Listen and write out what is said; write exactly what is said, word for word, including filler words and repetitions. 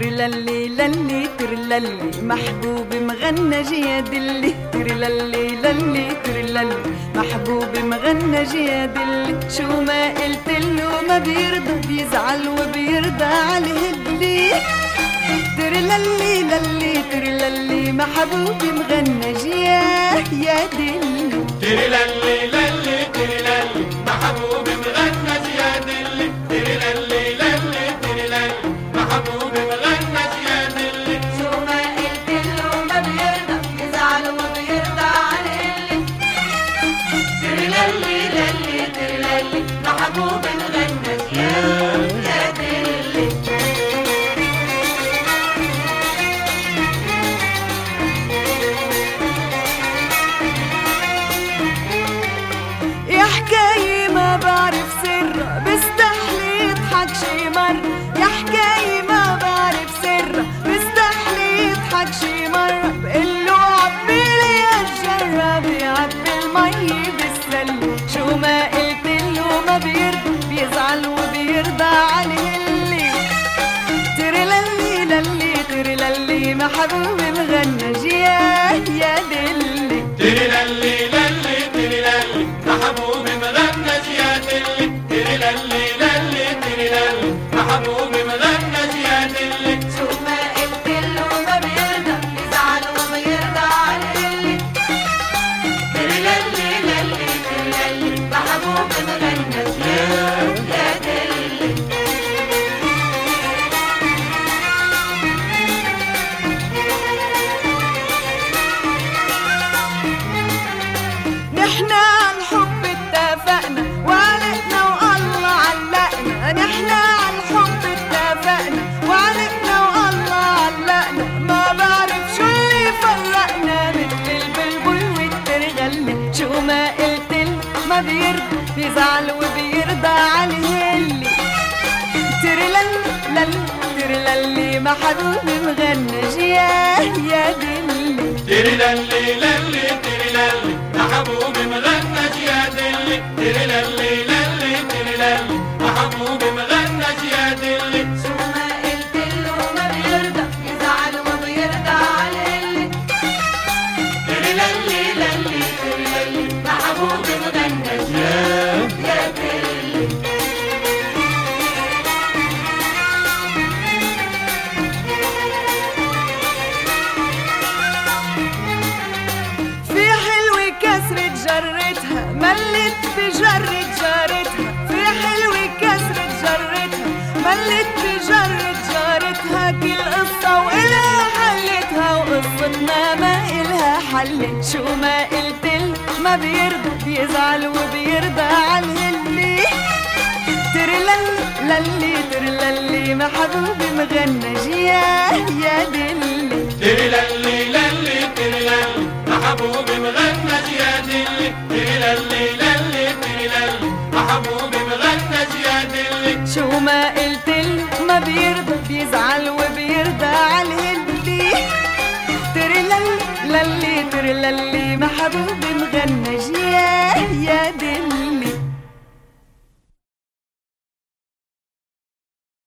ترللي للي ترللي محبوبي مغنى جيادلي ترللي للي ترللي محبوبي مغنى جيادلي شو ما قلت له ما بيرضى بيزعل وبيرضى عليه اللي ترللي للي ترللي محبوبي مغنى جيادلي ترللي للي ترللي محبوبي مغنى جيادلي ترللي للي ترللي محبوبي مغنى جيادلي شو ما قلت له ما بيرضى بيزعل وبيرضى عليه ترللي للي ترللي محبوبي مغنى جيادلي يا حكاية ما بعرف سرها بستحلي يضحك شي مرة يا حكاية ما بعرف سرها بستحلي يضحك شي مرة بقله عبيلي يا الجرة بيعبي المي بالسلة شو ما قلت له ما بيرضى بيزعل وبيرضى عليه اللي ترللي للي ترللي محبوبي مغنى جيادلي ترللي للي ترللي محبوبي مغنى جيادلي ترللي للي ترللي محبوبي مغنى جيادلي شو ما قلت له ما بيرضى بيزعل وبيرضى عليه ترللي للي ترللي محبوبي مغنى جيادلي نحنا عن حب اتفقنا وعلقنا والله علقنا نحنا عن حب اتفقنا وعلقنا والله علقنا ما بعرف شو اللي فرقنا مثل البلبل والترغلة شو ما قلت له ما بيرضى بيزعل وبيرضى عليه اللي ترلل لل ترللي محبوبي مغنى جيادلي ترللي للي ترللي محبوبي مغنى جيادلي ترللي للي ترللي محبوبي مغنى جيادلي شو ما قلت له ما بيرضى يزعل وبيرضى عليه ترللي للي ترللي محبوبي مغنى جيادلي في حلوة كسرة جرتها ملت بجرة جارتها في حلوة كسرة جرتها ملت بجرة جارتها كل قصة وإلها حلتها وقصتنا ما إلها حل شو ما قلت له ما بيرضى بيزعل وبيرضى على اللي ترلل للي ترللي محبوبي مغنى جيادلي ترللي للي ترللي محبوبي مغنى جيادلي ترللي للي ترللي محبوبي مغنى جيادلي شو ما قلت له ما بيرضى بيزعل وبيرضى عليه اللي ترلل للي ترللي محبوبي